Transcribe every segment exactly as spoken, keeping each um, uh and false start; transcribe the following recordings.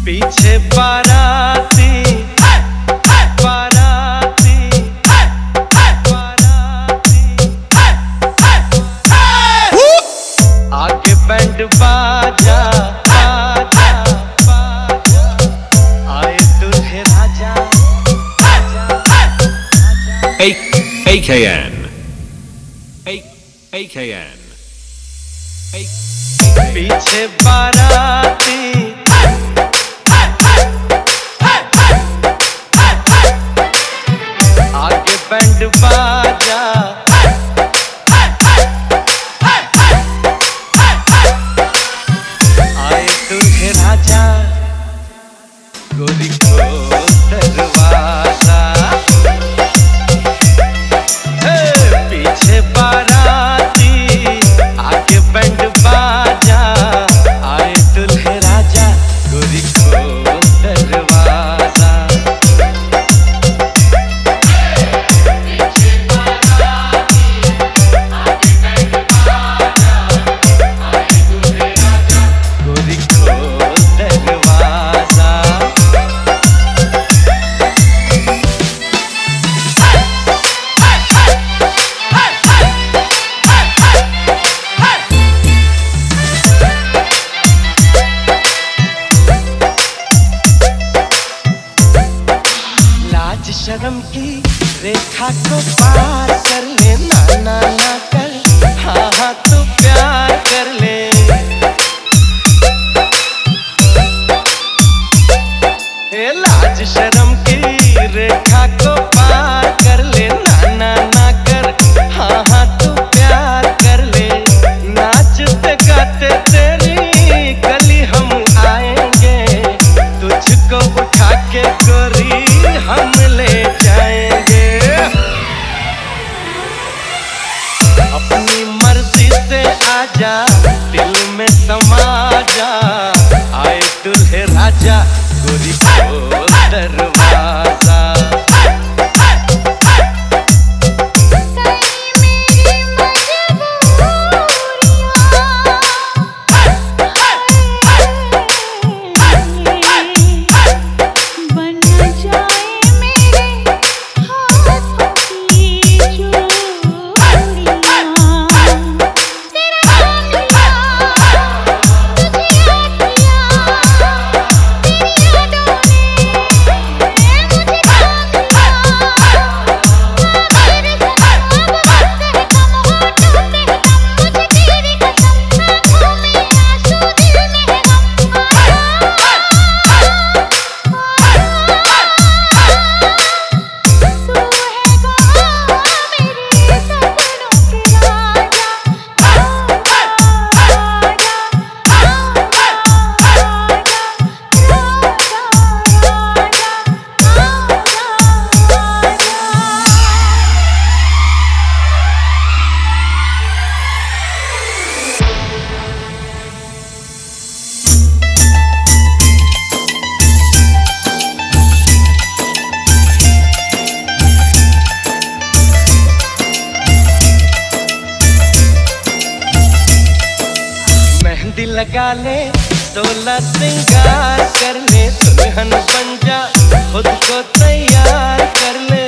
पीछे बाराती बाराती बाराती आगे बैंड बाजा बाजा बाजा आए दूल्हे राजा A K N A AKN A पीछे बाराती आगे बैंड बाजा आए दूल्हे राजा गोरी को दरवाजा पीछे बाराती आगे बैंड बाजा आए दूल्हे राजा गोरी को दरवाजा गोरी को दरवाजा लाज शर्म की रेखा को पार कर ले, ना ना ना कर, हाँ हाँ तू प्यार कर ले। ए लाज शर्म की रेखा को पार कर ले, ना ना ना कर, हाँ हाँ तू प्यार कर ले। नाचते गाते तेरी गली हम आएंगे, तुझको उठा के गोरी हम ले जाएंगे। अपनी मर्जी से आजा, दिल में समा जा, आए दूल्हे राजा गोरी को दरवाजा। मेहंदी लगा ले, सोलह सिंगार कर ले, दुल्हन बन जा, खुद को तैयार कर ले।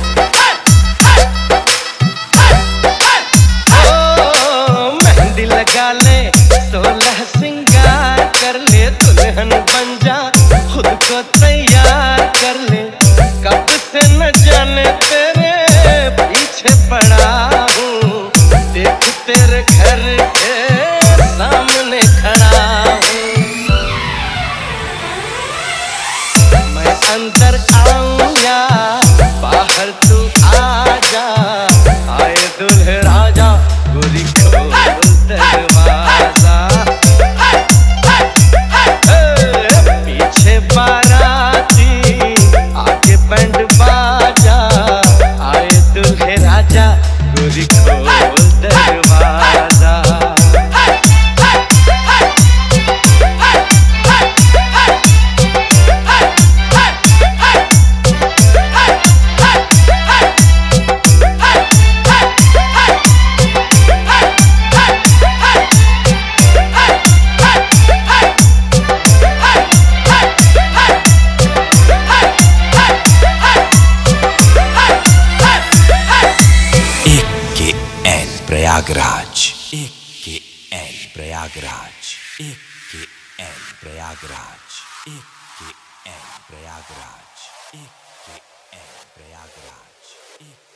ओ मेहंदी लगा ले, सोलह सिंगार कर ले, दुल्हन बन जा, खुद को तैयार कर ले। कब से न जाने तेरे पीछे पड़ा हूँ, देख तेरे घर के सामने खड़ा हूँ। मैं अंदर आऊं या बाहर तू आजा, आए दूल्हे राजा गोरी को दरवाजा। प्रयागराज एक के एन प्रयागराज एक के एन प्रयागराज एक